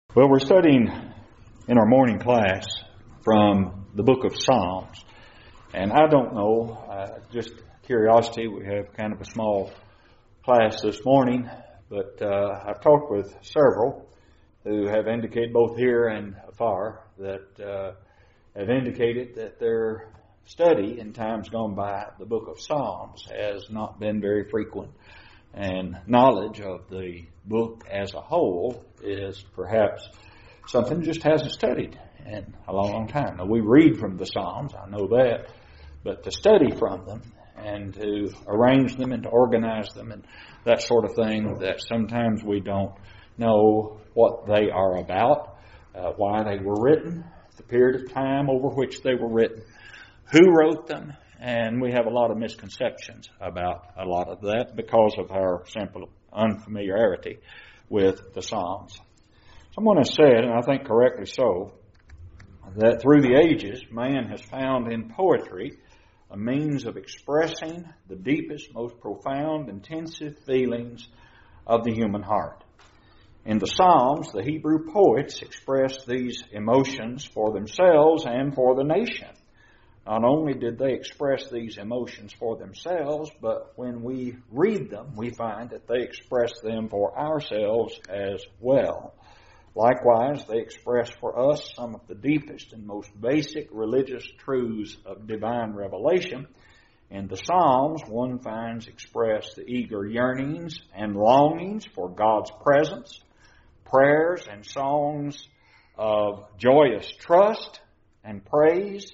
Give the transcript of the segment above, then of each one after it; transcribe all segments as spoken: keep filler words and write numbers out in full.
Well, we're studying in our morning class from the book of Psalms. And I don't know, uh, just curiosity, we have kind of a small class this morning, but uh, I've talked with several who have indicated, both here and afar, that uh, have indicated that their study in times gone by, the book of Psalms, has not been very frequent. And knowledge of the book as a whole is perhaps something just hasn't studied in a long, long time. Now, we read from the Psalms, I know that, but to study from them and to arrange them and to organize them and that sort of thing, that sometimes we don't know what they are about, uh, why they were written, the period of time over which they were written, who wrote them. And we have a lot of misconceptions about a lot of that because of our simple unfamiliarity with the Psalms. Someone has said, and I think correctly so, that through the ages, man has found in poetry a means of expressing the deepest, most profound, intensive feelings of the human heart. In the Psalms, the Hebrew poets expressed these emotions for themselves and for the nation. Not only did they express these emotions for themselves, but when we read them, we find that they express them for ourselves as well. Likewise, they express for us some of the deepest and most basic religious truths of divine revelation. In the Psalms, one finds expressed the eager yearnings and longings for God's presence, prayers and songs of joyous trust and praise,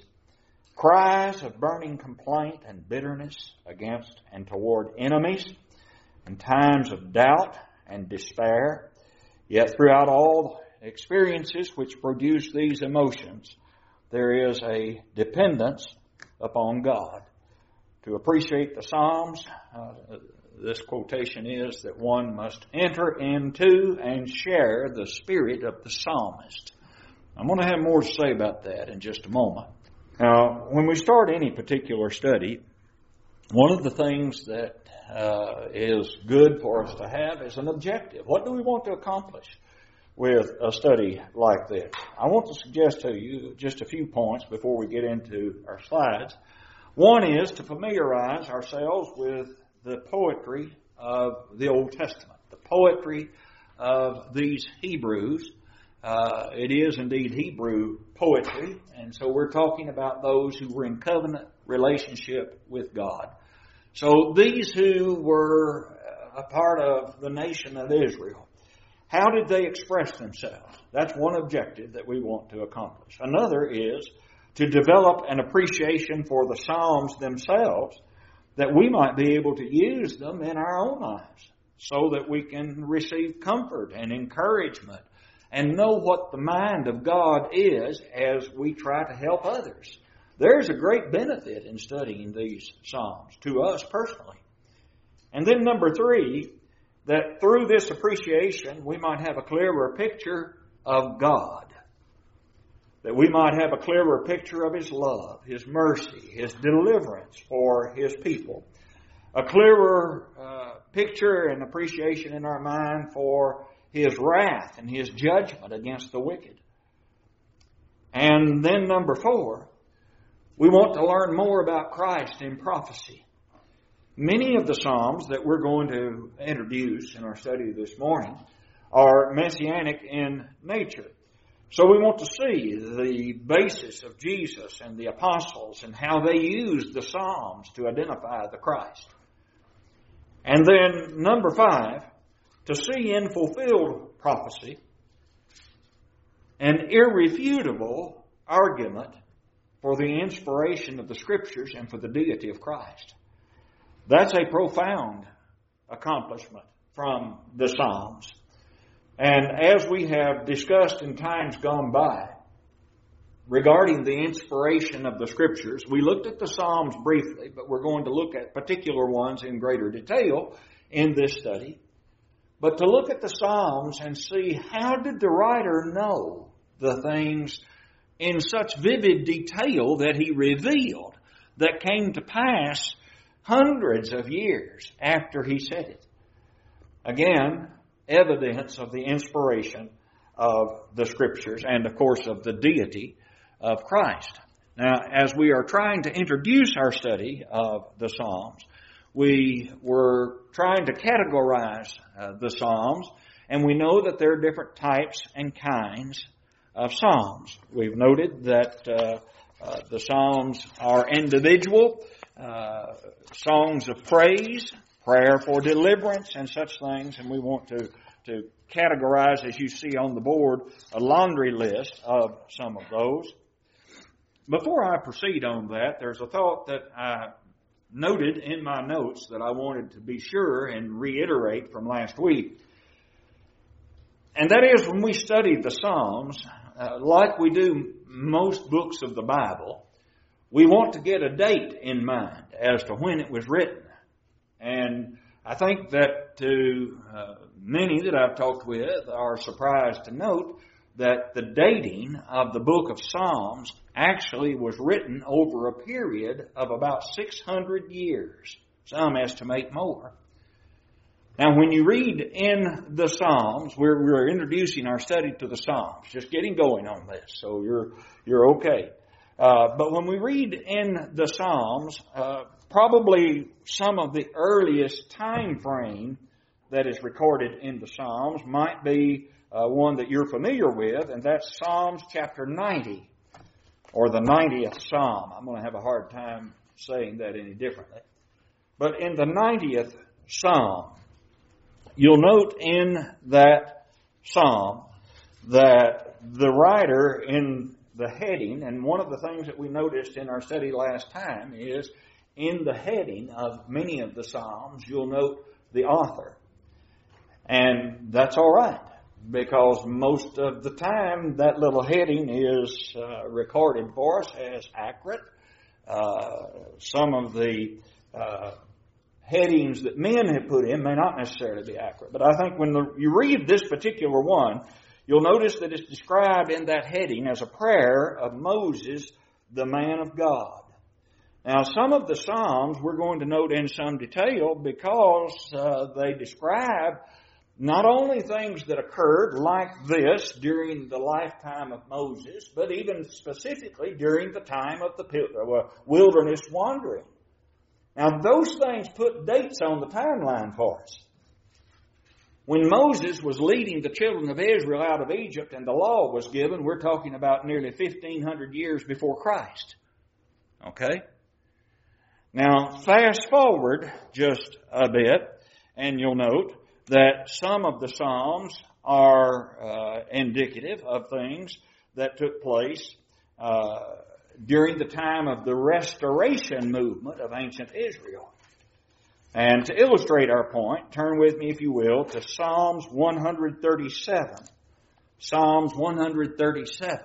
cries of burning complaint and bitterness against and toward enemies, and times of doubt and despair. Yet throughout all experiences which produce these emotions, there is a dependence upon God. To appreciate the Psalms, uh, this quotation is that one must enter into and share the spirit of the psalmist. I'm going to have more to say about that in just a moment. Now, when we start any particular study, one of the things that uh, is good for us to have is an objective. What do we want to accomplish with a study like this? I want to suggest to you just a few points before we get into our slides. One is to familiarize ourselves with the poetry of the Old Testament, the poetry of these Hebrews. Uh, it is indeed Hebrew poetry, and so we're talking about those who were in covenant relationship with God. So these who were a part of the nation of Israel, how did they express themselves? That's one objective that we want to accomplish. Another is to develop an appreciation for the Psalms themselves, that we might be able to use them in our own lives so that we can receive comfort and encouragement and know what the mind of God is as we try to help others. There's a great benefit in studying these Psalms to us personally. And then number three, that through this appreciation we might have a clearer picture of God. That we might have a clearer picture of His love, His mercy, His deliverance for His people. A clearer uh, picture and appreciation in our mind for His wrath and His judgment against the wicked. And then number four, we want to learn more about Christ in prophecy. Many of the Psalms that we're going to introduce in our study this morning are messianic in nature. So we want to see the basis of Jesus and the apostles and how they used the Psalms to identify the Christ. And then number five, to see in fulfilled prophecy an irrefutable argument for the inspiration of the Scriptures and for the deity of Christ. That's a profound accomplishment from the Psalms. And as we have discussed in times gone by regarding the inspiration of the Scriptures, we looked at the Psalms briefly, but we're going to look at particular ones in greater detail in this study. But to look at the Psalms and see how did the writer know the things in such vivid detail that he revealed that came to pass hundreds of years after he said it. Again, evidence of the inspiration of the Scriptures and, of course, of the deity of Christ. Now, as we are trying to introduce our study of the Psalms, we were trying to categorize uh, the Psalms, and we know that there are different types and kinds of Psalms. We've noted that uh, uh, the Psalms are individual uh, songs of praise, prayer for deliverance, and such things, and we want to, to categorize, as you see on the board, a laundry list of some of those. Before I proceed on that, there's a thought that I noted in my notes that I wanted to be sure and reiterate from last week. And that is, when we study the Psalms, uh, like we do most books of the Bible, we want to get a date in mind as to when it was written. And I think that to uh, many that I've talked with are surprised to note that the dating of the book of Psalms actually was written over a period of about six hundred years. Some estimate more. Now, when you read in the Psalms, we're, we're introducing our study to the Psalms, just getting going on this, so you're you're okay. Uh, but when we read in the Psalms, uh, probably some of the earliest time frame that is recorded in the Psalms might be uh, one that you're familiar with, and that's Psalms chapter ninety, or the ninetieth Psalm. I'm going to have a hard time saying that any differently. But in the ninetieth Psalm, you'll note in that Psalm that the writer in the heading, and one of the things that we noticed in our study last time is in the heading of many of the Psalms, you'll note the author. And that's all right, because most of the time that little heading is uh, recorded for us as accurate. Uh, some of the uh, headings that men have put in may not necessarily be accurate. But I think when the, you read this particular one, you'll notice that it's described in that heading as a prayer of Moses, the man of God. Now, some of the Psalms we're going to note in some detail because uh, they describe not only things that occurred like this during the lifetime of Moses, but even specifically during the time of the wilderness wandering. Now, those things put dates on the timeline for us. When Moses was leading the children of Israel out of Egypt and the law was given, we're talking about nearly fifteen hundred years before Christ. Okay? Now, fast forward just a bit, and you'll note that some of the Psalms are uh, indicative of things that took place uh, during the time of the restoration movement of ancient Israel. And to illustrate our point, turn with me, if you will, to Psalms one thirty-seven. Psalms one thirty-seven.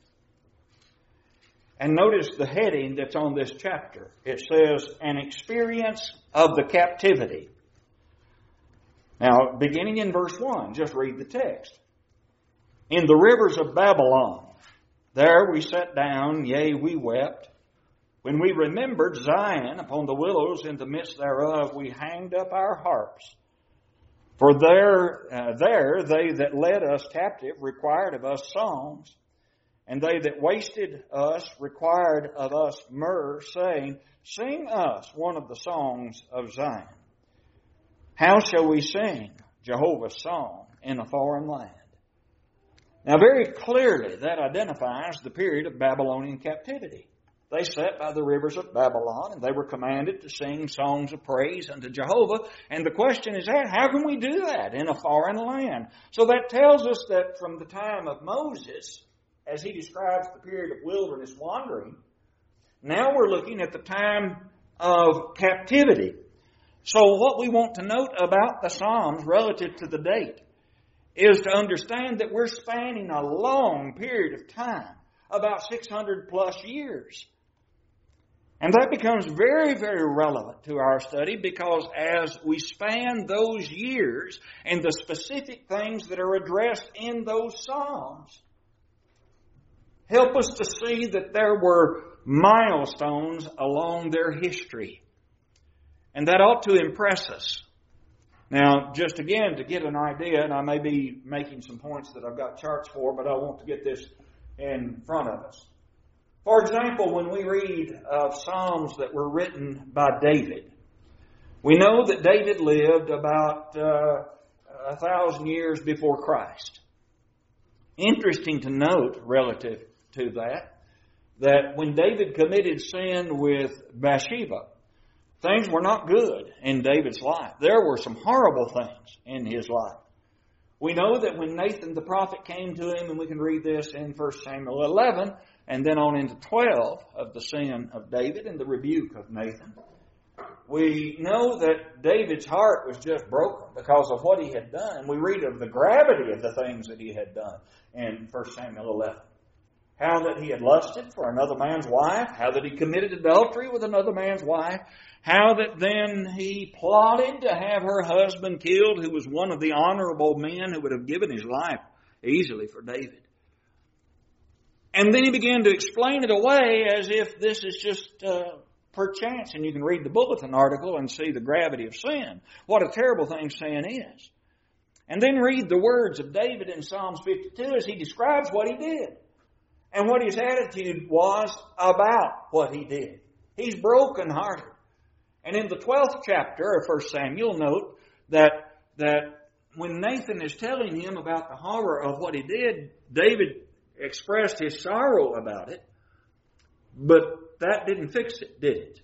And notice the heading that's on this chapter. It says, An Experience of the Captivity. Now, beginning in verse one, just read the text. In the rivers of Babylon, there we sat down, yea, we wept. When we remembered Zion upon the willows in the midst thereof, we hanged up our harps. For there, uh, there they that led us captive required of us songs, and they that wasted us required of us myrrh, saying, Sing us one of the songs of Zion. How shall we sing Jehovah's song in a foreign land? Now, very clearly, that identifies the period of Babylonian captivity. They sat by the rivers of Babylon, and they were commanded to sing songs of praise unto Jehovah. And the question is, how can we do that in a foreign land? So that tells us that from the time of Moses, as he describes the period of wilderness wandering, now we're looking at the time of captivity. So what we want to note about the Psalms relative to the date is to understand that we're spanning a long period of time, about six hundred plus years. And that becomes very, very relevant to our study because as we span those years and the specific things that are addressed in those Psalms, help us to see that there were milestones along their history. And that ought to impress us. Now, just again, to get an idea, and I may be making some points that I've got charts for, but I want to get this in front of us. For example, when we read of Psalms that were written by David, we know that David lived about uh, a thousand years before Christ. Interesting to note relative to that, that when David committed sin with Bathsheba, things were not good in David's life. There were some horrible things in his life. We know that when Nathan the prophet came to him, and we can read this in First Samuel eleven, and then on into twelve of the sin of David and the rebuke of Nathan, we know that David's heart was just broken because of what he had done. We read of the gravity of the things that he had done in First Samuel eleven. How that he had lusted for another man's wife. How that he committed adultery with another man's wife. How that then he plotted to have her husband killed, who was one of the honorable men who would have given his life easily for David. And then he began to explain it away as if this is just uh, perchance. And you can read the bulletin article and see the gravity of sin. What a terrible thing sin is. And then read the words of David in Psalms fifty-two as he describes what he did. And what his attitude was about what he did. He's brokenhearted. And in the twelfth chapter of First Samuel, note that, that when Nathan is telling him about the horror of what he did, David expressed his sorrow about it. But that didn't fix it, did it?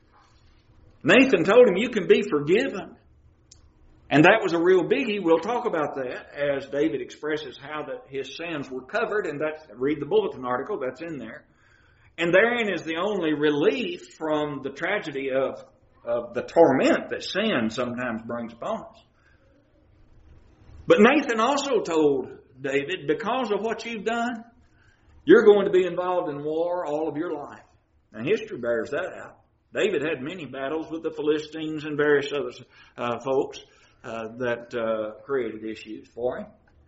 Nathan told him, you can be forgiven. And that was a real biggie. We'll talk about that as David expresses how that his sins were covered. And that's, read the bulletin article, that's in there. And therein is the only relief from the tragedy of, of the torment that sin sometimes brings upon us. But Nathan also told David, because of what you've done, you're going to be involved in war all of your life. And history bears that out. David had many battles with the Philistines and various other uh, folks uh, that uh, created issues for him.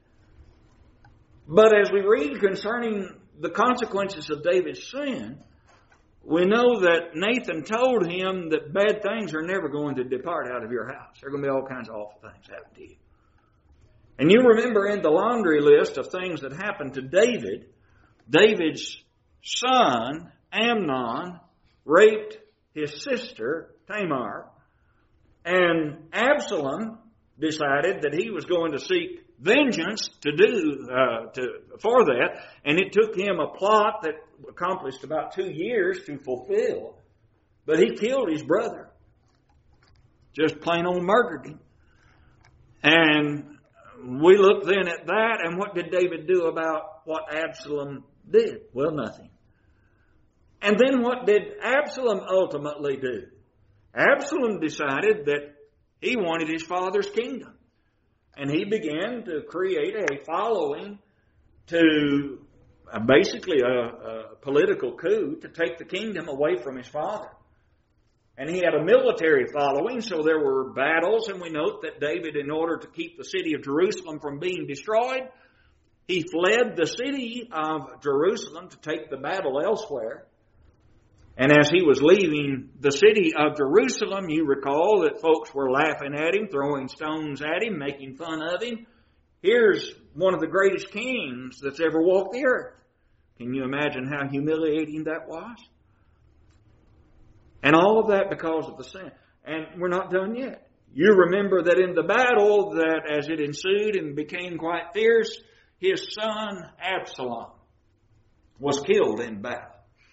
But as we read concerning the consequences of David's sin, we know that Nathan told him that bad things are never going to depart out of your house. There are going to be all kinds of awful things happen to you. And you remember in the laundry list of things that happened to David, David's son, Amnon, raped his sister, Tamar, and Absalom decided that he was going to seek vengeance to do uh, to for that, and it took him a plot that accomplished about two years to fulfill. But he killed his brother, just plain old murdered him. And we look then at that, and what did David do about what Absalom did? Well, nothing. And then what did Absalom ultimately do? Absalom decided that he wanted his father's kingdom. And he began to create a following to uh, basically a, a political coup to take the kingdom away from his father. And he had a military following, so there were battles. And we note that David, in order to keep the city of Jerusalem from being destroyed, he fled the city of Jerusalem to take the battle elsewhere. And as he was leaving the city of Jerusalem, you recall that folks were laughing at him, throwing stones at him, making fun of him. Here's one of the greatest kings that's ever walked the earth. Can you imagine how humiliating that was? And all of that because of the sin. And we're not done yet. You remember that in the battle, that as it ensued and became quite fierce, his son Absalom was killed in battle.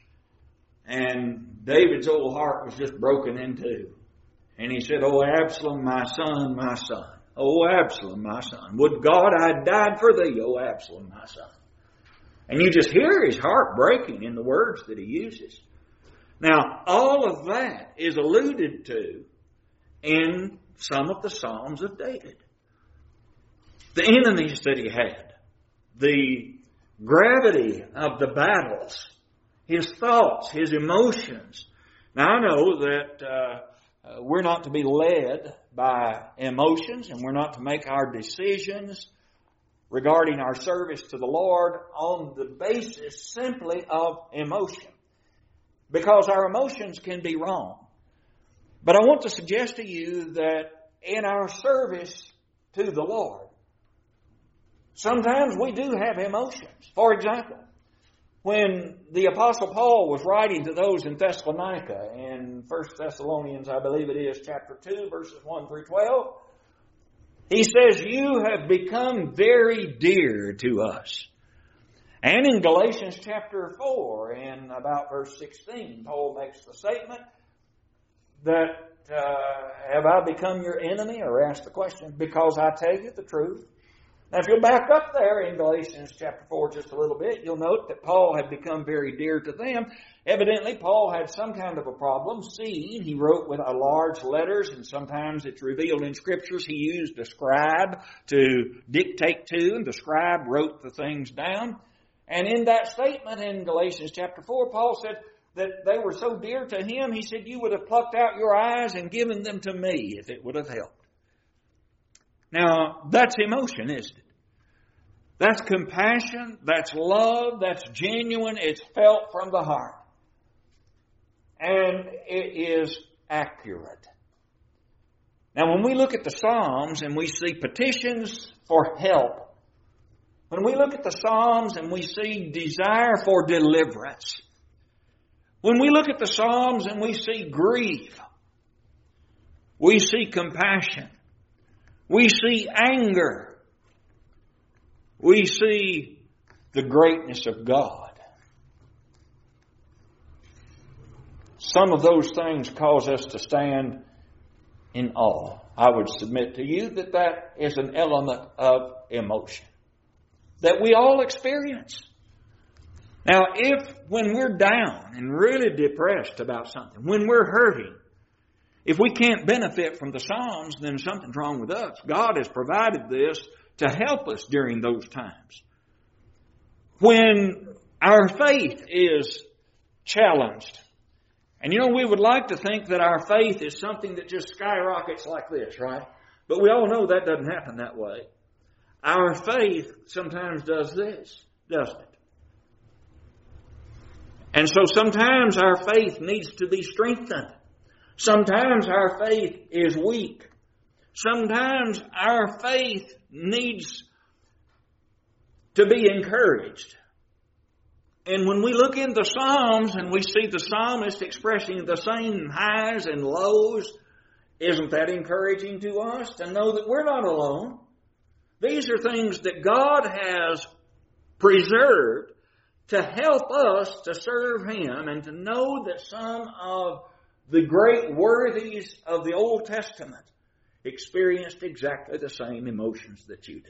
And David's old heart was just broken in two. And he said, "Oh, Absalom, my son, my son. Oh, Absalom, my son. Would God I had died for thee, oh, Absalom, my son." And you just hear his heart breaking in the words that he uses. Now, all of that is alluded to in some of the Psalms of David. The enemies that he had, the gravity of the battles, his thoughts, his emotions. Now, I know that uh, uh, we're not to be led by emotions, and we're not to make our decisions regarding our service to the Lord on the basis simply of emotion, because our emotions can be wrong. But I want to suggest to you that in our service to the Lord, sometimes we do have emotions. For example, when the Apostle Paul was writing to those in Thessalonica, in First Thessalonians, I believe it is, chapter two, verses one through twelve, he says, "You have become very dear to us." And in Galatians chapter four, in about verse sixteen, Paul makes the statement that, uh, have I become your enemy? Or ask the question, because I tell you the truth. Now, if you'll back up there in Galatians chapter four just a little bit, you'll note that Paul had become very dear to them. Evidently, Paul had some kind of a problem. Seeing, he wrote with large letters, and sometimes it's revealed in Scriptures he used a scribe to dictate to, and the scribe wrote the things down. And in that statement in Galatians chapter four, Paul said that they were so dear to him, he said, "You would have plucked out your eyes and given them to me if it would have helped." Now, that's emotion, isn't it? That's compassion, that's love, that's genuine, it's felt from the heart. And it is accurate. Now, when we look at the Psalms and we see petitions for help, when we look at the Psalms and we see desire for deliverance, when we look at the Psalms and we see grief, we see compassion, we see anger, we see the greatness of God. Some of those things cause us to stand in awe. I would submit to you that that is an element of emotion that we all experience. Now, if when we're down and really depressed about something, when we're hurting, if we can't benefit from the Psalms, then something's wrong with us. God has provided this to help us during those times. When our faith is challenged, and you know, we would like to think that our faith is something that just skyrockets like this, right? But we all know that doesn't happen that way. Our faith sometimes does this, doesn't it? And so sometimes our faith needs to be strengthened. Sometimes our faith is weak. Sometimes our faith needs to be encouraged. And when we look in the Psalms and we see the psalmist expressing the same highs and lows, isn't that encouraging to us to know that we're not alone? These are things that God has preserved to help us to serve Him and to know that some of the great worthies of the Old Testament experienced exactly the same emotions that you do.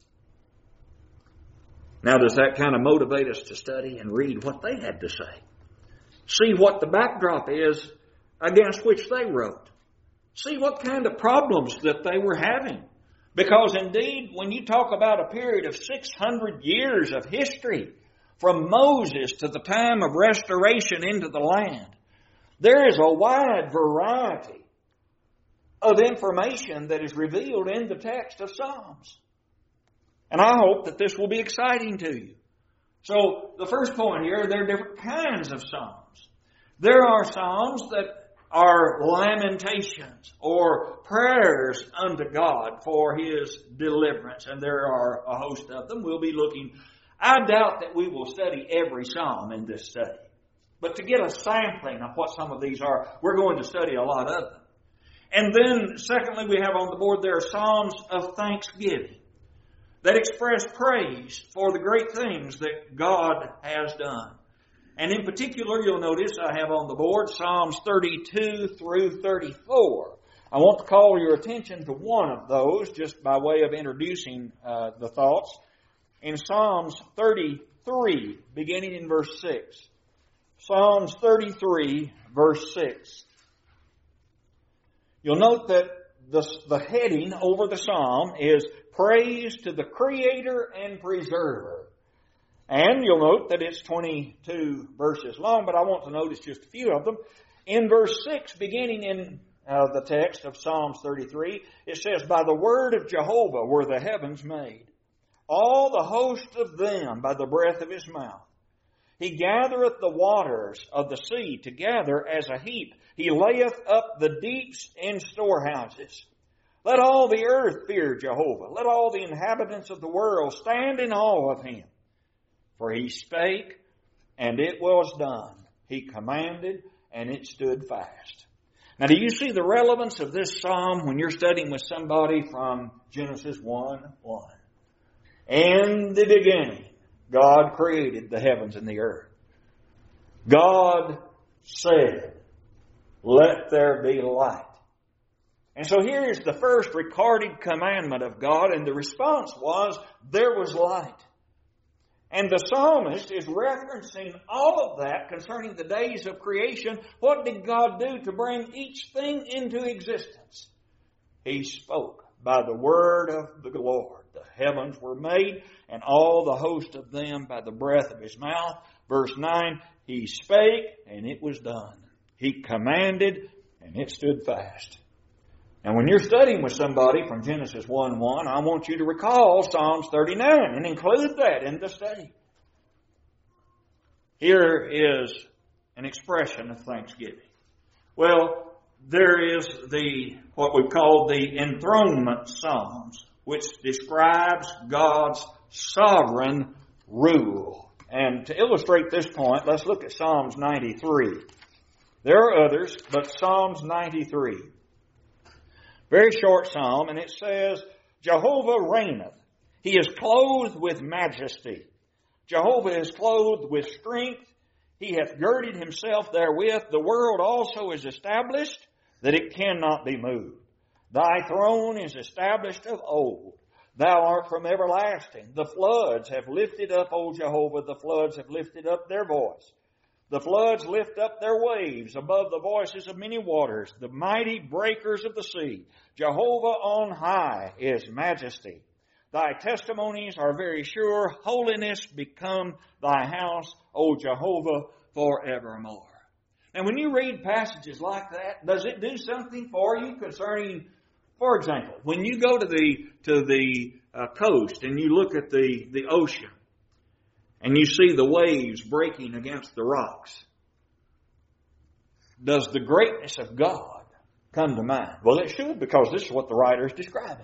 Now, does that kind of motivate us to study and read what they had to say? See what the backdrop is against which they wrote. See what kind of problems that they were having. Because indeed, when you talk about a period of six hundred years of history, from Moses to the time of restoration into the land, there is a wide variety of information that is revealed in the text of Psalms. And I hope that this will be exciting to you. So, the first point here, there are different kinds of Psalms. There are Psalms that are lamentations or prayers unto God for His deliverance. And there are a host of them. We'll be looking. I doubt that we will study every Psalm in this study. But to get a sampling of what some of these are, we're going to study a lot of them. And then, secondly, we have on the board there are Psalms of thanksgiving that express praise for the great things that God has done. And in particular, you'll notice I have on the board Psalms thirty-two through thirty-four. I want to call your attention to one of those just by way of introducing uh, the thoughts. In Psalms thirty-three, beginning in verse six. Psalms thirty-three, verse six. You'll note that the, the heading over the psalm is Praise to the Creator and Preserver. And you'll note that it's twenty-two verses long, but I want to notice just a few of them. In verse six, beginning in uh, the text of Psalms thirty-three, it says, By the word of Jehovah were the heavens made, all the host of them by the breath of His mouth. He gathereth the waters of the sea together as a heap. He layeth up the deeps in storehouses. Let all the earth fear Jehovah. Let all the inhabitants of the world stand in awe of Him. For He spake, and it was done. He commanded, and it stood fast. Now, do you see the relevance of this psalm when you're studying with somebody from Genesis one one? In the beginning, God created the heavens and the earth. God said, let there be light. And so here is the first recorded commandment of God, and the response was, there was light. And the psalmist is referencing all of that concerning the days of creation. What did God do to bring each thing into existence? He spoke by the word of the Lord. The heavens were made, and all the host of them by the breath of His mouth. Verse nine, He spake, and it was done. He commanded, and it stood fast. And when you're studying with somebody from Genesis one one, I want you to recall Psalms thirty-nine and include that in the study. Here is an expression of thanksgiving. Well, there is the what we call the enthronement Psalms, which describes God's sovereign rule. And to illustrate this point, let's look at Psalms ninety-three. There are others, but Psalms ninety-three. Very short psalm, and it says, Jehovah reigneth. He is clothed with majesty. Jehovah is clothed with strength. He hath girded Himself therewith. The world also is established, that it cannot be moved. Thy throne is established of old. Thou art from everlasting. The floods have lifted up, O Jehovah, the floods have lifted up their voice. The floods lift up their waves above the voices of many waters, the mighty breakers of the sea. Jehovah on high is majesty. Thy testimonies are very sure. Holiness become thy house, O Jehovah, forevermore. And when you read passages like that, does it do something for you concerning, for example, when you go to the to the uh, coast and you look at the, the ocean, and you see the waves breaking against the rocks, does the greatness of God come to mind? Well, it should, because this is what the writer is describing.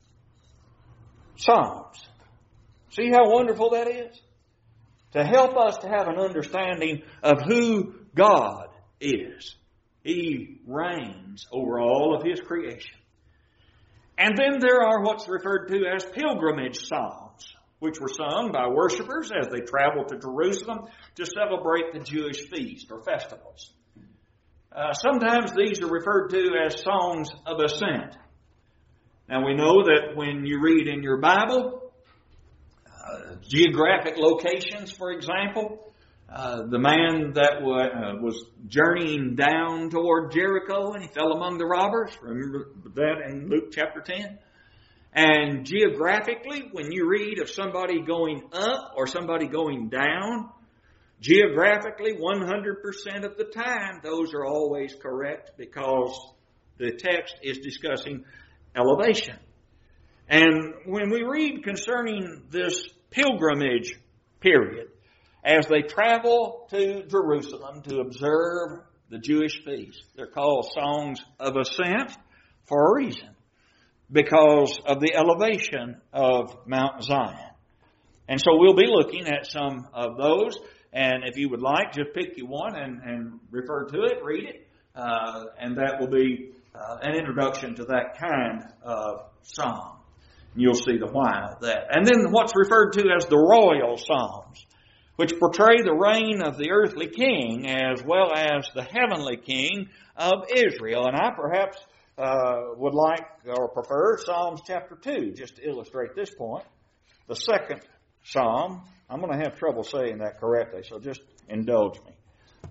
Psalms. See how wonderful that is? To help us to have an understanding of who God is. He reigns over all of His creation. And then there are what's referred to as pilgrimage psalms, which were sung by worshipers as they traveled to Jerusalem to celebrate the Jewish feast or festivals. Uh, sometimes these are referred to as songs of ascent. Now we know that when you read in your Bible, uh, geographic locations, for example, uh, the man that w- uh, was journeying down toward Jericho and he fell among the robbers, remember that in Luke chapter ten? And geographically, when you read of somebody going up or somebody going down, geographically, one hundred percent of the time, those are always correct because the text is discussing elevation. And when we read concerning this pilgrimage period, as they travel to Jerusalem to observe the Jewish feast, they're called songs of ascent for a reason, because of the elevation of Mount Zion. And so we'll be looking at some of those. And if you would like, just pick you one and, and refer to it, read it. Uh, and that will be uh, an introduction to that kind of psalm. You'll see the why of that. And then what's referred to as the royal psalms, which portray the reign of the earthly king as well as the heavenly king of Israel. And I perhaps Uh, would like or prefer Psalms chapter two, just to illustrate this point. The second psalm, I'm going to have trouble saying that correctly, so just indulge me.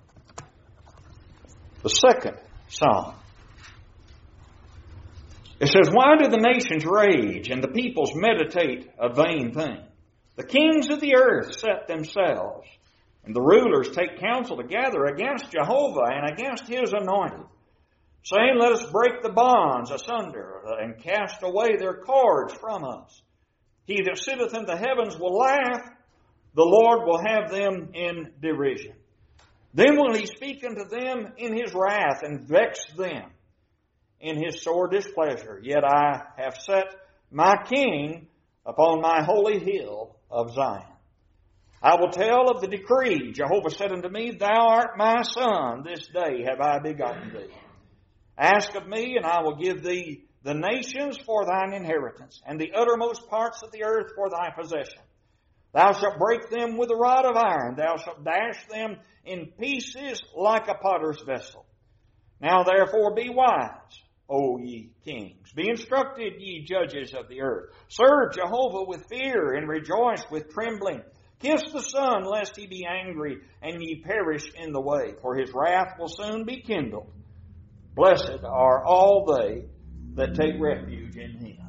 The second psalm. It says, Why do the nations rage and the peoples meditate a vain thing? The kings of the earth set themselves, and the rulers take counsel together against Jehovah and against His anointed, saying, Let us break the bonds asunder and cast away their cords from us. He that sitteth in the heavens will laugh. The Lord will have them in derision. Then will He speak unto them in His wrath and vex them. in his sore displeasure. Yet I have set my king upon my holy hill of Zion. I will tell of the decree. Jehovah said unto me, Thou art my son, this day have I begotten thee. Ask of me, and I will give thee the nations for thine inheritance, and the uttermost parts of the earth for thy possession. Thou shalt break them with a rod of iron. Thou shalt dash them in pieces like a potter's vessel. Now therefore be wise, O ye kings. Be instructed, ye judges of the earth. Serve Jehovah with fear, and rejoice with trembling. Kiss the Son, lest he be angry, and ye perish in the way, for his wrath will soon be kindled. Blessed are all they that take refuge in him.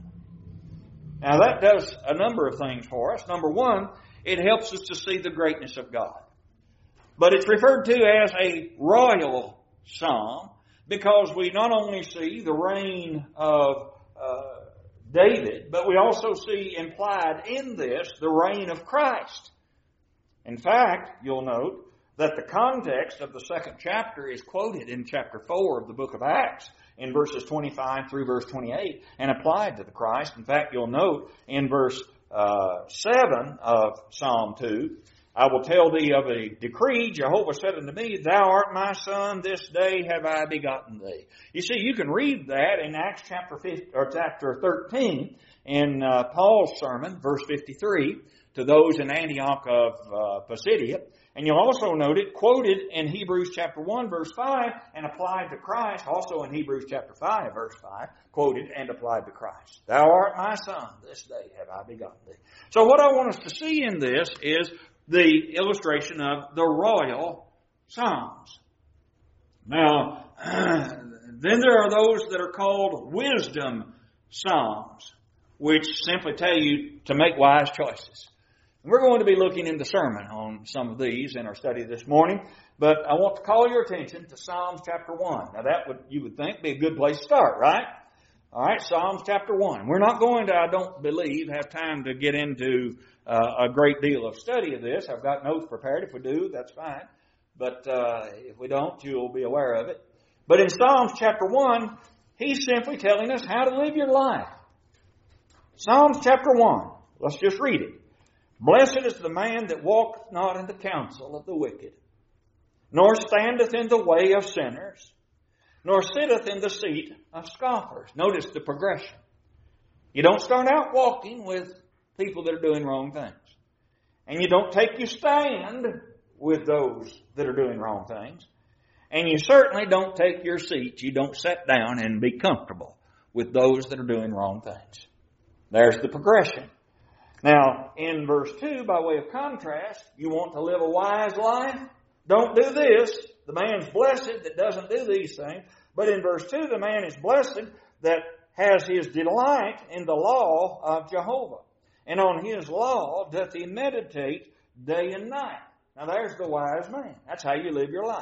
Now that does a number of things for us. Number one, it helps us to see the greatness of God. But it's referred to as a royal psalm because we not only see the reign of uh, David, but we also see implied in this the reign of Christ. In fact, you'll note that the context of the second chapter is quoted in chapter four of the book of Acts in verses twenty-five through verse twenty-eight and applied to the Christ. In fact, you'll note in verse uh, seven of Psalm two, I will tell thee of a decree. Jehovah said unto me, Thou art my son, this day have I begotten thee. You see, you can read that in Acts chapter fifteen, or chapter thirteen in uh, Paul's sermon, verse fifty-three, to those in Antioch of uh, Pisidia. And you'll also note it quoted in Hebrews chapter one, verse five, and applied to Christ, also in Hebrews chapter five, verse five, quoted and applied to Christ. Thou art my son, this day have I begotten thee. So what I want us to see in this is the illustration of the royal psalms. Now, then there are those that are called wisdom psalms, which simply tell you to make wise choices. We're going to be looking in the sermon on some of these in our study this morning, but I want to call your attention to Psalms chapter one. Now that would, you would think, be a good place to start, right? All right, Psalms chapter one. We're not going to, I don't believe, have time to get into uh, a great deal of study of this. I've got notes prepared. If we do, that's fine. But uh, if we don't, you'll be aware of it. But in Psalms chapter one, he's simply telling us how to live your life. Psalms chapter one. Let's just read it. Blessed is the man that walketh not in the counsel of the wicked, nor standeth in the way of sinners, nor sitteth in the seat of scoffers. Notice the progression. You don't start out walking with people that are doing wrong things. And you don't take your stand with those that are doing wrong things. And you certainly don't take your seat. You don't sit down and be comfortable with those that are doing wrong things. There's the progression. Now, in verse two, by way of contrast, you want to live a wise life? Don't do this. The man's blessed that doesn't do these things. But in verse two, the man is blessed that has his delight in the law of Jehovah. And on his law doth he meditate day and night. Now there's the wise man. That's how you live your life.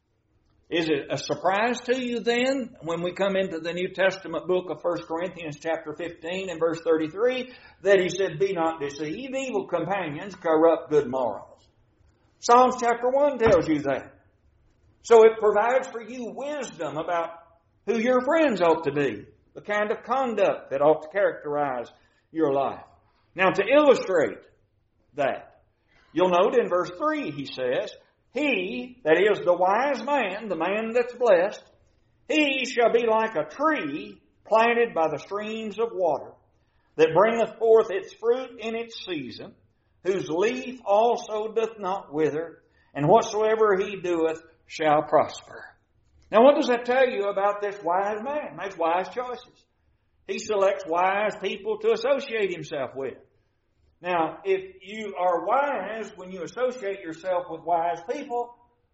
Is it a surprise to you then when we come into the New Testament book of First Corinthians chapter fifteen and verse thirty-three that he said, Be not deceived, evil companions corrupt good morals. Psalms chapter one tells you that. So it provides for you wisdom about who your friends ought to be, the kind of conduct that ought to characterize your life. Now to illustrate that, you'll note in verse three he says, He, that is the wise man, the man that's blessed, he shall be like a tree planted by the streams of water, that bringeth forth its fruit in its season, whose leaf also doth not wither, and whatsoever he doeth shall prosper. Now what does that tell you about this wise man? Makes wise choices. He selects wise people to associate himself with. Now, if you are wise when you associate yourself with wise people,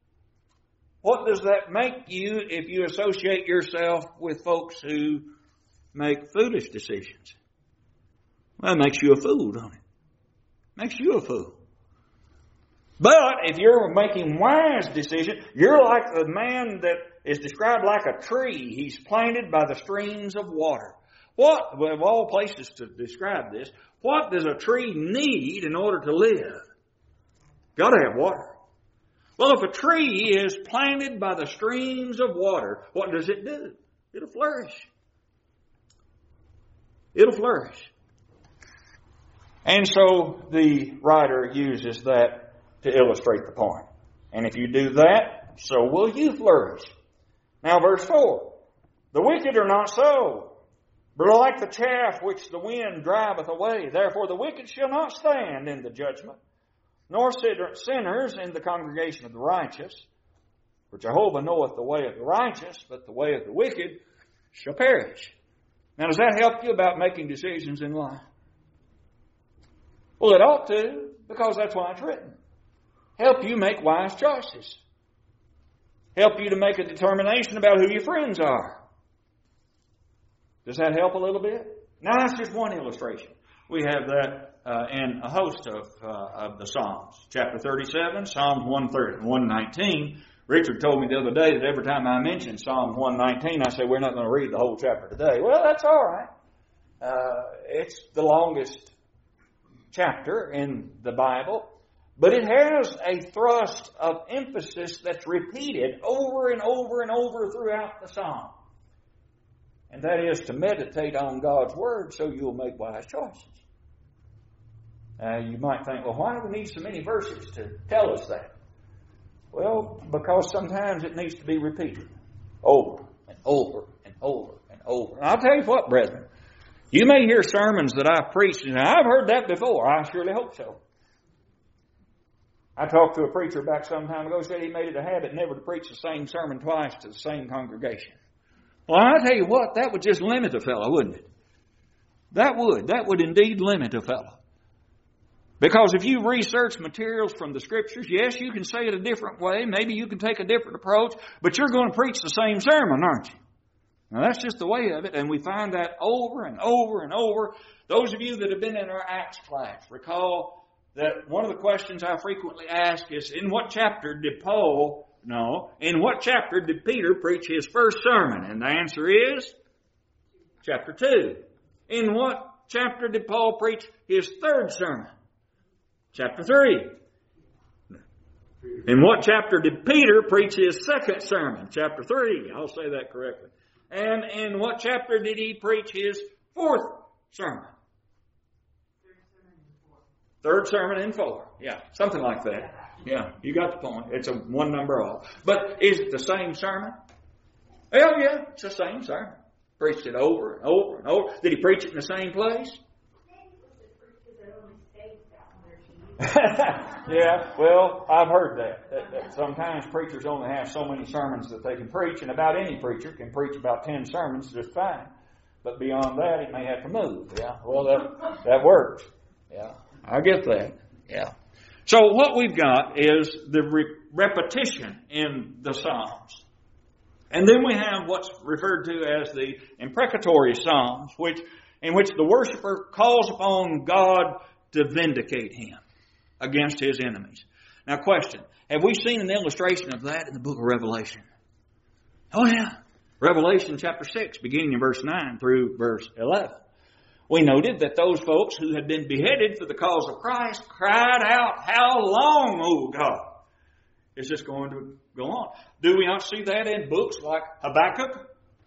what does that make you if you associate yourself with folks who make foolish decisions? Well, it makes you a fool, don't it? Makes you a fool. But if you're making wise decisions, you're like the man that is described like a tree. He's planted by the streams of water. What, of all places to describe this, what does a tree need in order to live? Got to have water. Well, if a tree is planted by the streams of water, what does it do? It'll flourish. It'll flourish. And so the writer uses that to illustrate the point. And if you do that, so will you flourish. Now verse four. The wicked are not so, but are like the chaff which the wind driveth away. Therefore the wicked shall not stand in the judgment, nor sinners in the congregation of the righteous. For Jehovah knoweth the way of the righteous, but the way of the wicked shall perish. Now does that help you about making decisions in life? Well, it ought to, because that's why it's written. Help you make wise choices. Help you to make a determination about who your friends are. Does that help a little bit? Now that's just one illustration. We have that uh, in a host of uh, of the Psalms. Chapter thirty-seven, Psalms one thirty, one nineteen. Richard told me the other day that every time I mention Psalm one nineteen, I say, we're not going to read the whole chapter today. Well, that's all right. Uh, it's the longest chapter in the Bible, but it has a thrust of emphasis that's repeated over and over and over throughout the Psalm. And that is to meditate on God's Word so you'll make wise choices. Uh, you might think, well, why do we need so many verses to tell us that? Well, because sometimes it needs to be repeated over and over and over and over. And I'll tell you what, brethren, you may hear sermons that I've preached, and I've heard that before. I surely hope so. I talked to a preacher back some time ago, said he made it a habit never to preach the same sermon twice to the same congregation. Well, I'll tell you what, that would just limit a fellow, wouldn't it? That would. That would indeed limit a fellow. Because if you research materials from the Scriptures, yes, you can say it a different way. Maybe you can take a different approach, but you're going to preach the same sermon, aren't you? Now, that's just the way of it, and we find that over and over and over. Those of you that have been in our Acts class recall that one of the questions I frequently ask is, in what chapter did Paul, no, in what chapter did Peter preach his first sermon? And the answer is chapter two. In what chapter did Paul preach his third sermon? Chapter three. In what chapter did Peter preach his second sermon? Chapter three. I'll say that correctly. And in what chapter did he preach his fourth sermon? Third sermon in four. Yeah, something like that. Yeah, you got the point. It's a one number off. But is it the same sermon? Well, yeah, it's the same sermon. Preached it over and over and over. Did he preach it in the same place? Yeah, well, I've heard that. That, that. Sometimes preachers only have so many sermons that they can preach, and about any preacher can preach about ten sermons just fine. But beyond that, he may have to move. Yeah, well, that that works. Yeah, I get that. Yeah. So what we've got is the re- repetition in the Psalms. And then we have what's referred to as the imprecatory Psalms, which in which the worshiper calls upon God to vindicate him against his enemies. Now question, have we seen an illustration of that in the book of Revelation? Oh yeah. Revelation chapter six, beginning in verse nine through verse eleven. We noted that those folks who had been beheaded for the cause of Christ cried out, "How long, O God?" Is this going to go on? Do we not see that in books like Habakkuk?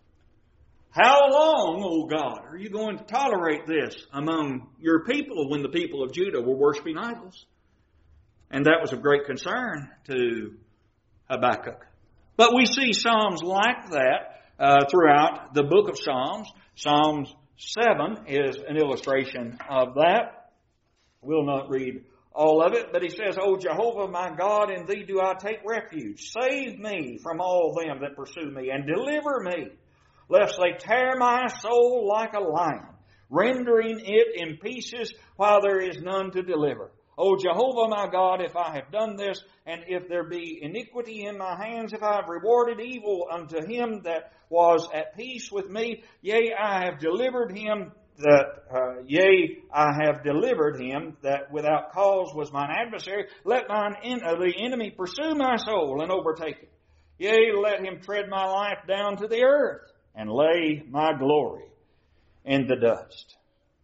How long, O God, are you going to tolerate this among your people when the people of Judah were worshiping idols? And that was of great concern to Habakkuk. But we see Psalms like that uh, throughout the book of Psalms. Psalms seven is an illustration of that. We'll not read all of it, but he says, "O Jehovah my God, in thee do I take refuge. Save me from all them that pursue me, and deliver me, lest they tear my soul like a lion, rendering it in pieces while there is none to deliver. O Jehovah my God, if I have done this, and if there be iniquity in my hands, if I have rewarded evil unto him that was at peace with me, yea, I have delivered him that, uh, yea, I have delivered him that without cause was mine adversary. Let mine en- uh, the enemy pursue my soul and overtake it. Yea, let him tread my life down to the earth and lay my glory in the dust."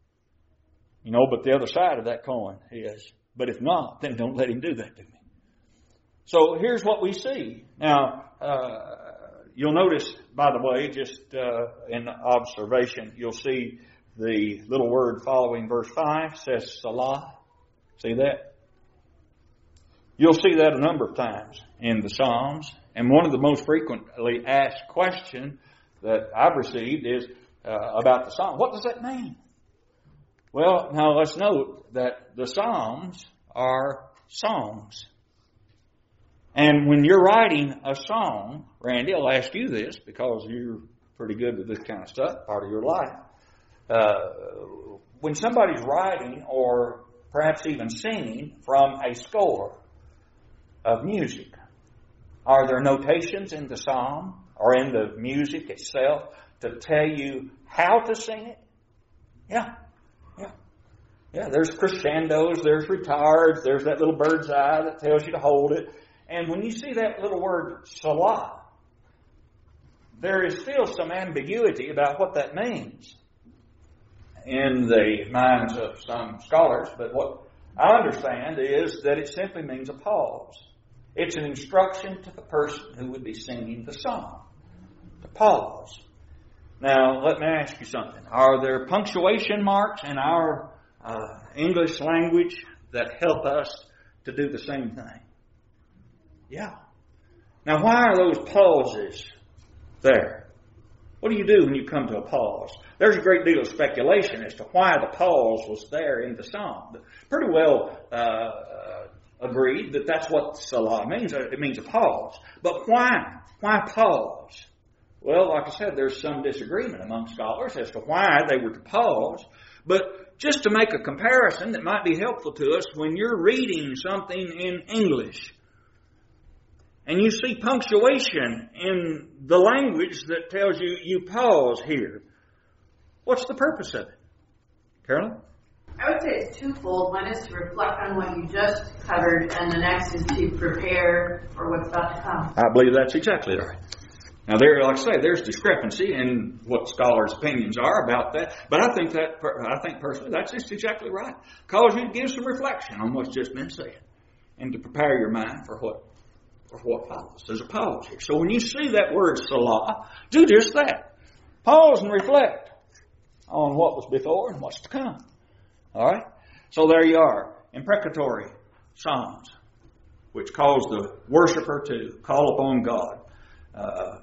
You know, but the other side of that coin is, but if not, then don't let him do that to me. So here's what we see. Now, uh, you'll notice by the way, just uh, in observation, you'll see the little word following verse five says Salah. See that? You'll see that a number of times in the Psalms. And one of the most frequently asked questions that I've received is uh, about the Psalm. What does that mean? Well, now let's note that the Psalms are songs. And when you're writing a song, Randy, I'll ask you this because you're pretty good with this kind of stuff, part of your life. Uh, when somebody's writing or perhaps even singing from a score of music, are there notations in the psalm or in the music itself to tell you how to sing it? Yeah. Yeah. Yeah, there's crescendos, there's retards, there's that little bird's eye that tells you to hold it. And when you see that little word, Salah, there is still some ambiguity about what that means in the minds of some scholars. But what I understand is that it simply means a pause. It's an instruction to the person who would be singing the song to pause. Now, let me ask you something. Are there punctuation marks in our uh, English language that help us to do the same thing? Yeah. Now, why are those pauses there? What do you do when you come to a pause? There's a great deal of speculation as to why the pause was there in the psalm. Pretty well uh, agreed that that's what Salah means. It means a pause. But why? Why pause? Well, like I said, there's some disagreement among scholars as to why they were to pause. But just to make a comparison that might be helpful to us, when you're reading something in English, and you see punctuation in the language that tells you you pause here, what's the purpose of it? Carolyn? I would say it's twofold. One is to reflect on what you just covered, and the next is to prepare for what's about to come. I believe that's exactly right. Now, there, like I say, there's discrepancy in what scholars' opinions are about that, but I think that, I think personally, that's just exactly right. Cause you to give some reflection on what's just been said, and to prepare your mind for what for what follows. There's a pause here. So when you see that word Salah, do just that. Pause and reflect on what was before and what's to come. All right? So there you are, imprecatory psalms, which cause the worshiper to call upon God uh,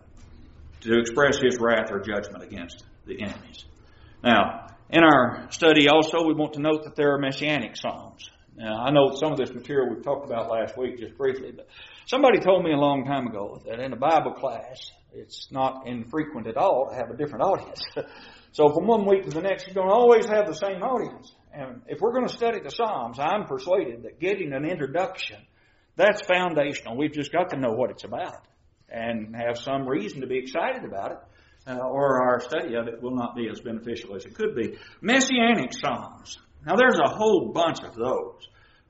to express his wrath or judgment against the enemies. Now, in our study also, we want to note that there are messianic psalms. Now, I know some of this material we talked about last week just briefly, but somebody told me a long time ago that in a Bible class, it's not infrequent at all to have a different audience. So from one week to the next, you're going to always have the same audience. And if we're going to study the Psalms, I'm persuaded that getting an introduction, that's foundational. We've just got to know what it's about and have some reason to be excited about it, uh, or our study of it will not be as beneficial as it could be. Messianic Psalms. Now, there's a whole bunch of those.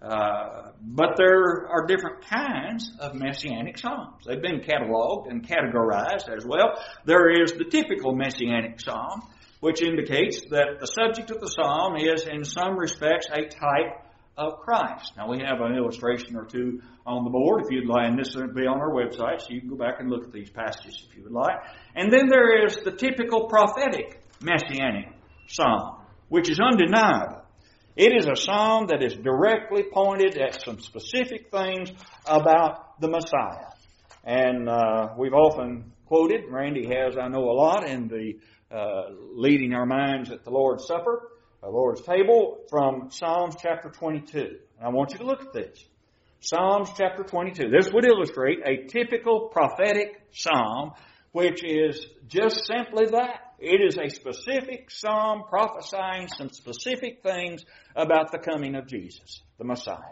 Uh, but there are different kinds of Messianic Psalms. They've been cataloged and categorized as well. There is the typical Messianic Psalm, which indicates that the subject of the Psalm is, in some respects, a type of Christ. Now, we have an illustration or two on the board, if you'd like, and this will be on our website, so you can go back and look at these passages if you would like. And then there is the typical prophetic Messianic Psalm, which is undeniable. It is a psalm that is directly pointed at some specific things about the Messiah. And uh, we've often quoted, Randy has, I know, a lot, in the uh, leading our minds at the Lord's Supper, the Lord's table, from Psalms chapter twenty-two. And I want you to look at this. Psalms chapter twenty-two. This would illustrate a typical prophetic psalm, which is just simply that. It is a specific psalm prophesying some specific things about the coming of Jesus, the Messiah.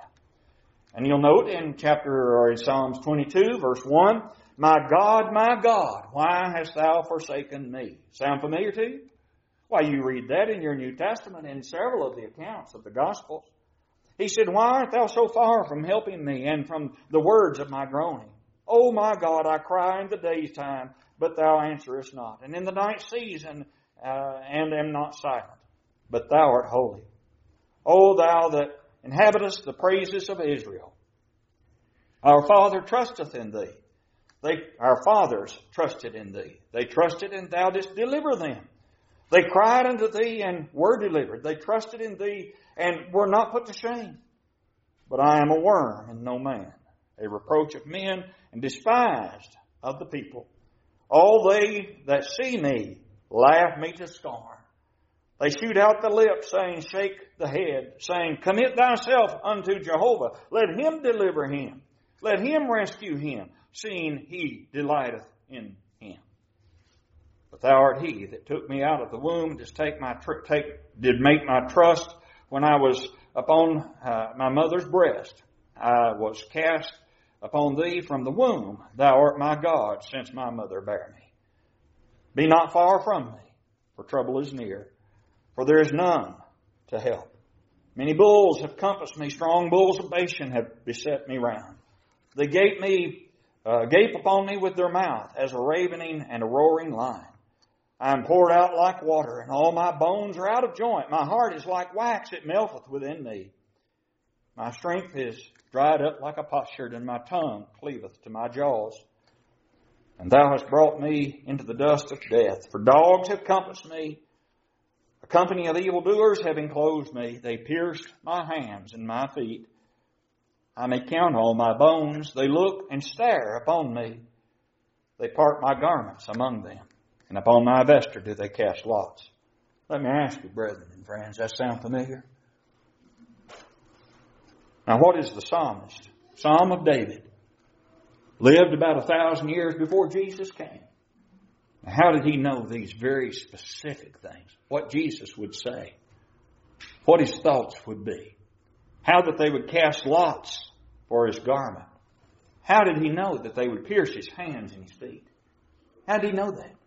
And you'll note in chapter or in Psalms twenty-two, verse one, "My God, my God, why hast thou forsaken me?" Sound familiar to you? Why, you read that in your New Testament in several of the accounts of the Gospels. He said, "Why art thou so far from helping me and from the words of my groaning? O my God, I cry in the daytime, but thou answerest not. And in the night season, uh, and am not silent. But thou art holy. O thou that inhabitest the praises of Israel. Our Father trusteth in thee. They, our fathers trusted in Thee. They trusted and Thou didst deliver them. They cried unto Thee and were delivered. They trusted in Thee and were not put to shame. But I am a worm and no man, a reproach of men and despised of the people. All they that see me laugh me to scorn. They shoot out the lips, saying, shake the head, saying, commit thyself unto Jehovah. Let Him deliver him. Let Him rescue him, seeing He delighteth in him. But Thou art He that took me out of the womb, did take my tr- take did make my trust when I was upon uh, my mother's breast. I was cast upon Thee from the womb. Thou art my God, since my mother bare me. Be not far from me, for trouble is near, for there is none to help. Many bulls have compassed me, strong bulls of Bashan have beset me round. They gape me, uh, gape upon me with their mouth, as a ravening and a roaring lion. I am poured out like water, and all my bones are out of joint. My heart is like wax, it melteth within me. My strength is dried up like a potsherd, and my tongue cleaveth to my jaws. And Thou hast brought me into the dust of death. For dogs have compassed me. A company of evildoers have enclosed me. They pierced my hands and my feet. I may count all my bones. They look and stare upon me. They part my garments among them, and upon my vesture do they cast lots. Let me ask you, brethren and friends, does that sound familiar? Now, what is the psalmist? Psalm of David. Lived about a thousand years before Jesus came. Now, how did he know these very specific things? What Jesus would say. What his thoughts would be. How that they would cast lots for his garment. How did he know that they would pierce his hands and his feet? How did he know that?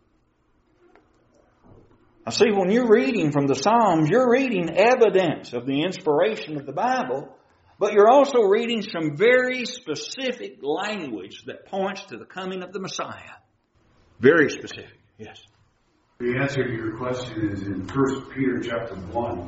Now see, when you're reading from the Psalms, you're reading evidence of the inspiration of the Bible, but you're also reading some very specific language that points to the coming of the Messiah. Very specific, yes. The answer to your question is in First Peter chapter one,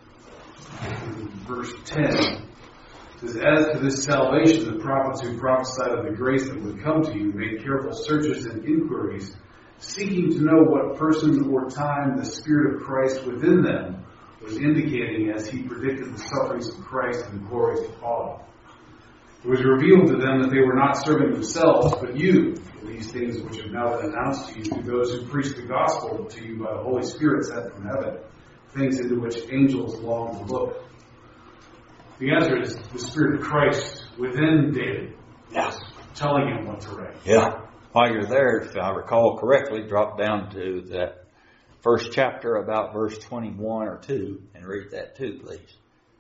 verse ten. It says, as to this salvation, the prophets who prophesied of the grace that would come to you made careful searches and inquiries, seeking to know what person or time the Spirit of Christ within them was indicating as He predicted the sufferings of Christ and the glories to follow. It was revealed to them that they were not serving themselves, but you, for these things which have now been announced to you through those who preach the gospel to you by the Holy Spirit sent from heaven, things into which angels long to look. The answer is the Spirit of Christ within David, Yeah. telling him what to write. Yeah. While you're there, if I recall correctly, drop down to that first chapter about verse twenty-one or two and read that too, please.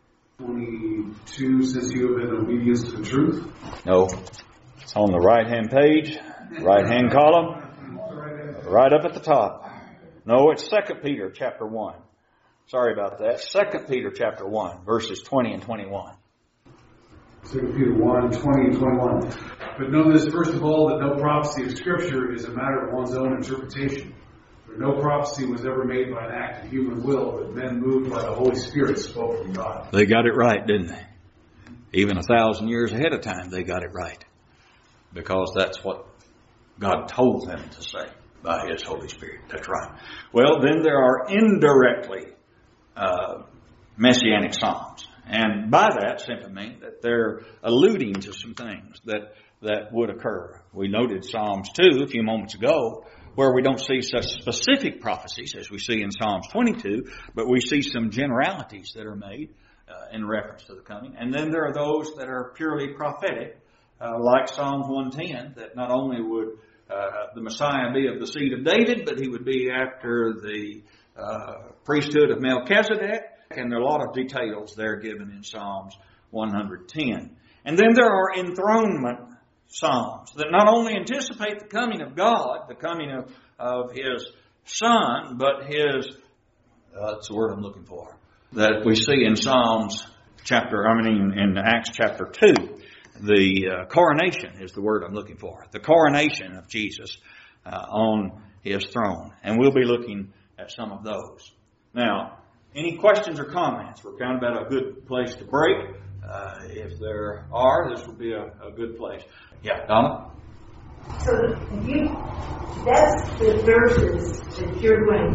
twenty-two says you have been obedience to the truth. No. It's on the right-hand page, right-hand column, right up at the top. No, it's Second Peter chapter one. Sorry about that. Second Peter chapter one, verses twenty and twenty-one. Second Peter one, twenty and twenty-one. But know this, first of all, that no prophecy of Scripture is a matter of one's own interpretation. For no prophecy was ever made by an act of human will, but men moved by the Holy Spirit spoke from God. They got it right, didn't they? Even a thousand years ahead of time, they got it right. Because that's what God told them to say by His Holy Spirit. That's right. Well, then there are indirectly uh, messianic psalms. And by that simply means that they're alluding to some things that, that would occur. We noted Psalms two a few moments ago, where we don't see such specific prophecies as we see in Psalms twenty-two, but we see some generalities that are made uh, in reference to the coming. And then there are those that are purely prophetic, uh, like Psalms one ten, that not only would uh, the Messiah be of the seed of David, but he would be after the uh, priesthood of Melchizedek. And there are a lot of details there given in Psalms one ten. And then there are enthronement psalms that not only anticipate the coming of God, the coming of, of His Son, but His, uh, that's the word I'm looking for, that we see in Psalms chapter, I mean in Acts chapter two. The uh, coronation is the word I'm looking for. The coronation of Jesus uh, on His throne. And we'll be looking at some of those. Now, any questions or comments? We're kind of at a good place to break. Uh, if there are, this will be a, a good place. Yeah, Donna? So you, that's the verses that you're going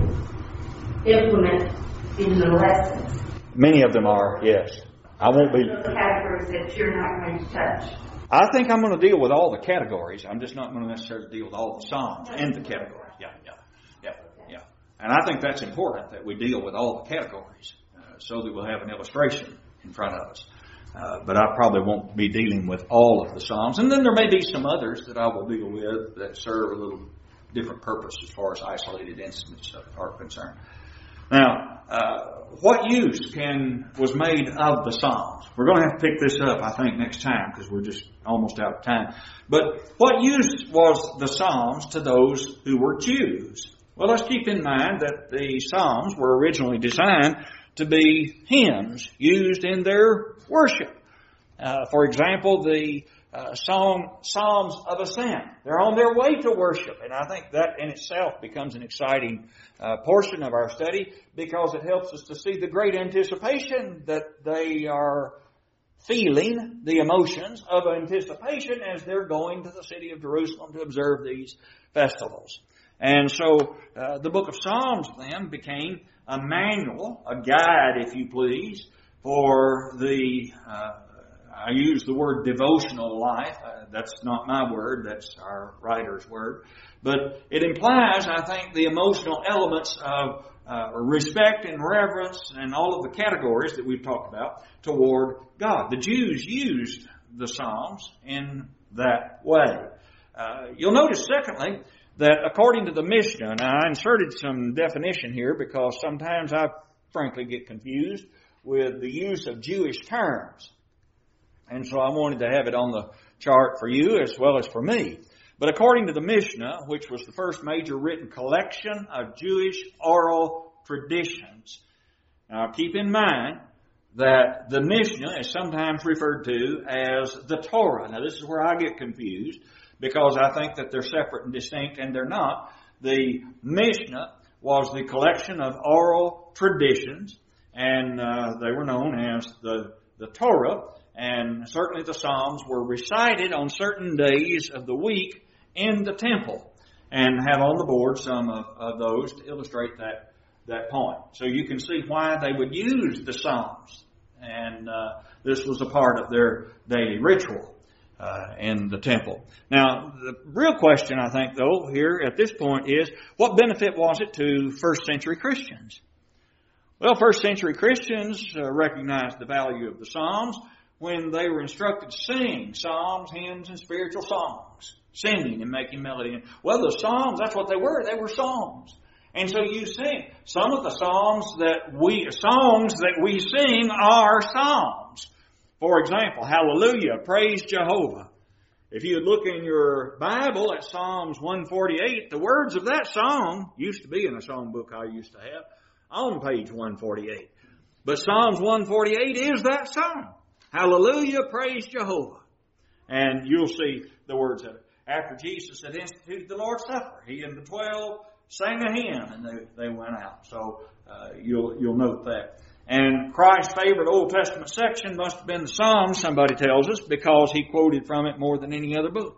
to implement in the lessons. Many of them are, yes. I won't be. The categories that you're not going to touch. I think I'm going to deal with all the categories. I'm just not going to necessarily deal with all the Psalms and the categories. Yeah, yeah, yeah, yeah. And I think that's important that we deal with all the categories uh, so that we'll have an illustration in front of us. Uh, but I probably won't be dealing with all of the Psalms. And then there may be some others that I will deal with that serve a little different purpose as far as isolated incidents are concerned. Now, uh, what use can was made of the Psalms? We're going to have to pick this up, I think, next time because we're just almost out of time. But what use was the Psalms to those who were Jews? Well, let's keep in mind that the Psalms were originally designed to be hymns used in their worship. Uh, for example, the uh, song Psalms of Ascent. They're on their way to worship. And I think that in itself becomes an exciting uh, portion of our study because it helps us to see the great anticipation that they are feeling, the emotions of anticipation as they're going to the city of Jerusalem to observe these festivals. And so uh, the book of Psalms then became a manual, a guide, if you please, for the, uh, I use the word devotional life. Uh, that's not my word, that's our writer's word. But it implies, I think, the emotional elements of uh, respect and reverence and all of the categories that we've talked about toward God. The Jews used the Psalms in that way. Uh, you'll notice, secondly, that according to the Mishnah, and I inserted some definition here because sometimes I frankly get confused with the use of Jewish terms. And so I wanted to have it on the chart for you as well as for me. But according to the Mishnah, which was the first major written collection of Jewish oral traditions, now keep in mind that the Mishnah is sometimes referred to as the Torah. Now this is where I get confused, because I think that they're separate and distinct, and they're not. The Mishnah was the collection of oral traditions, and uh, they were known as the, the Torah, and certainly the Psalms were recited on certain days of the week in the temple, and have on the board some of, of those to illustrate that, that point. So you can see why they would use the Psalms, and uh, this was a part of their daily ritual. Uh, in the temple. Now, the real question, I think, though, here at this point is, what benefit was it to first century Christians? Well, first century Christians uh, recognized the value of the Psalms when they were instructed to sing psalms, hymns, and spiritual songs. Singing and making melody. Well, the Psalms, that's what they were. They were songs. And so you sing. Some of the Psalms that we, songs that we sing are psalms. For example, hallelujah, praise Jehovah. If you look in your Bible at Psalms one forty-eight, the words of that song used to be in a songbook I used to have on page one forty-eight. But Psalms one forty-eight is that song. Hallelujah, praise Jehovah. And you'll see the words of it. After Jesus had instituted the Lord's Supper, he and the twelve sang a hymn and they, they went out. So uh, you'll, you'll note that. And Christ's favorite Old Testament section must have been the Psalms, somebody tells us, because he quoted from it more than any other book.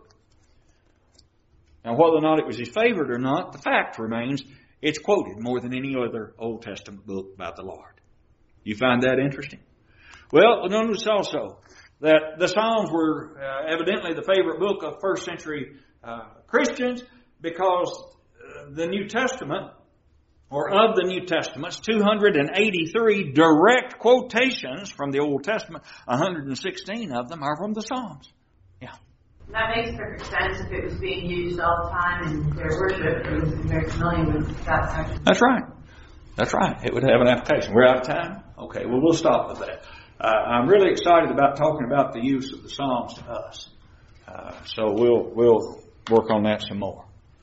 Now, whether or not it was his favorite or not, the fact remains it's quoted more than any other Old Testament book about the Lord. You find that interesting? Well, notice also that the Psalms were uh, evidently the favorite book of first century uh, Christians because uh, the New Testament, or of the New Testament's two hundred eighty-three direct quotations from the Old Testament, one hundred sixteen of them are from the Psalms. Yeah. That makes perfect sense if it was being used all the time in their worship and they're familiar with that section. That's right. That's right. It would have an application. We're out of time? Okay, well, we'll stop with that. Uh, I'm really excited about talking about the use of the Psalms to us. Uh, so we'll, we'll work on that some more.